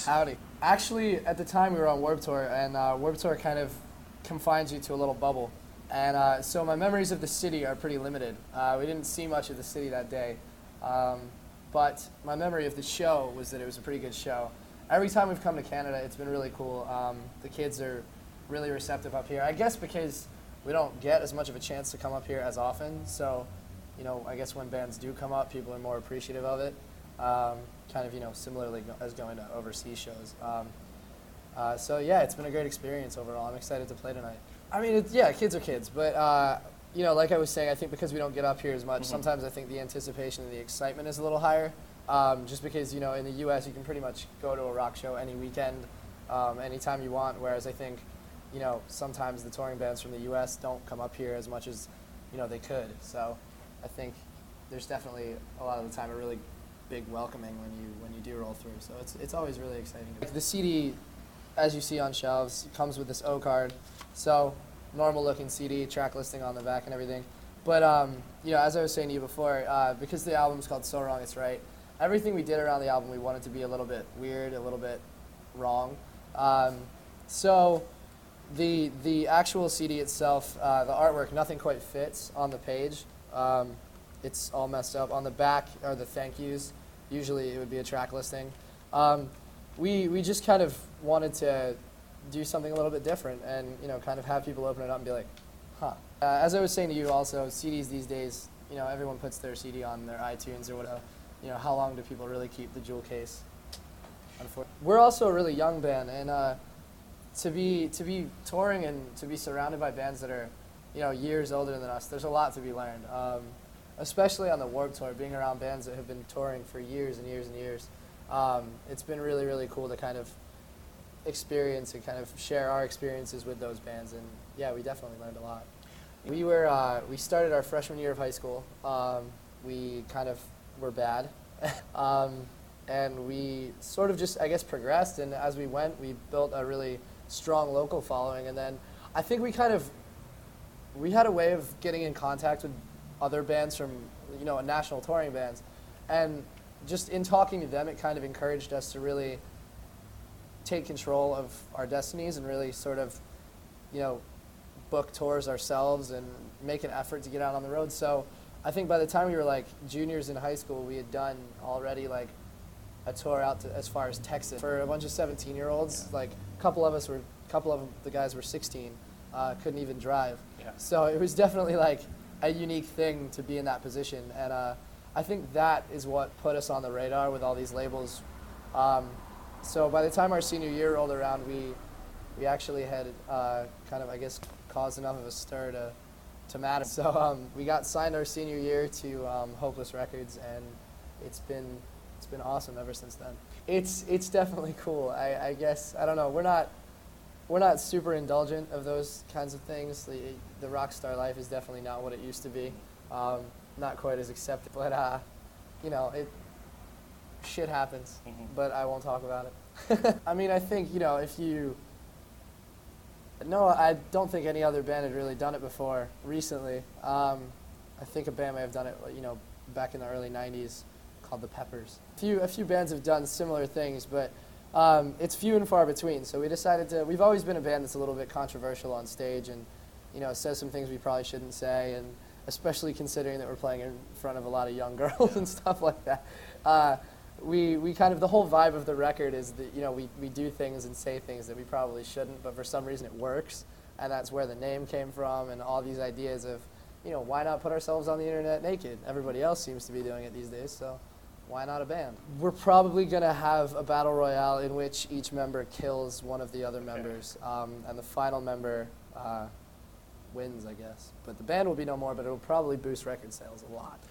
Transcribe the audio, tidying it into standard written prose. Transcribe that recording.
Howdy. Actually, at the time we were on Warped Tour, and Warped Tour kind of confines you to a little bubble. And so my memories of the city are pretty limited. We didn't see much of the city that day. But my memory of the show was that it was a pretty good show. Every time we've come to Canada, it's been really cool. The kids are really receptive up here. I guess because we don't get as much of a chance to come up here as often. So, I guess when bands do come up, people are more appreciative of it. Kind of, similarly as going to overseas shows. So yeah, it's been a great experience overall. I'm excited to play tonight. I mean, kids are kids, but like I was saying, I think because we don't get up here as much, sometimes I think the anticipation and the excitement is a little higher. Just because, in the U.S. you can pretty much go to a rock show any weekend, anytime you want, whereas I think, sometimes the touring bands from the U.S. don't come up here as much as, they could. So I think there's definitely a lot of the time a really big welcoming when you do roll through. So it's always really exciting. The CD, as you see on shelves, comes with this O card. So normal looking CD, track listing on the back and everything. But as I was saying to you before, because the album's called So Wrong It's Right, everything we did around the album we wanted to be a little bit weird, a little bit wrong. So the actual CD itself, the artwork, nothing quite fits on the page. It's all messed up. On the back are the thank yous. Usually it would be a track listing. We just kind of wanted to do something a little bit different and, kind of have people open it up and be like, huh. As I was saying to you also, CDs these days, everyone puts their CD on their iTunes or whatever. How long do people really keep the jewel case? We're also a really young band, and to be touring and to be surrounded by bands that are, years older than us, there's a lot to be learned. Especially on the Warped Tour, being around bands that have been touring for years and years and years. It's been really, really cool to kind of experience and kind of share our experiences with those bands, and yeah, we definitely learned a lot. We started our freshman year of high school. We kind of were bad, and we sort of just, I guess, progressed, and as we went, we built a really strong local following, and then I think we had a way of getting in contact with other bands from, national touring bands, and just in talking to them, it kind of encouraged us to really take control of our destinies and really sort of, book tours ourselves and make an effort to get out on the road. So I think by the time we were like juniors in high school, we had done already like a tour out to as far as Texas for a bunch of 17-year-olds. Like a couple of the guys were 16, couldn't even drive. Yeah. So it was definitely like a unique thing to be in that position, and I think that is what put us on the radar with all these labels. So by the time our senior year rolled around, we actually had kind of, I guess, caused enough of a stir to matter. So we got signed our senior year to Hopeless Records, and it's been awesome ever since then. It's definitely cool. I guess, I don't know, we're not super indulgent of those kinds of things. The rock star life is definitely not what it used to be. Not quite as accepted, but shit happens. But I won't talk about it. I mean, I think I don't think any other band had really done it before recently. I think a band may have done it, back in the early '90s, called the Peppers. A few bands have done similar things, but it's few and far between. So we decided we've always been a band that's a little bit controversial on stage and, says some things we probably shouldn't say, and especially considering that we're playing in front of a lot of young girls and stuff like that. We kind of, the whole vibe of the record is that, we do things and say things that we probably shouldn't, but for some reason it works, and that's where the name came from, and all these ideas of, why not put ourselves on the internet naked? Everybody else seems to be doing it these days, so why not a band? We're probably going to have a battle royale in which each member kills one of the other members, and the final member wins, I guess. But the band will be no more, but it'll probably boost record sales a lot.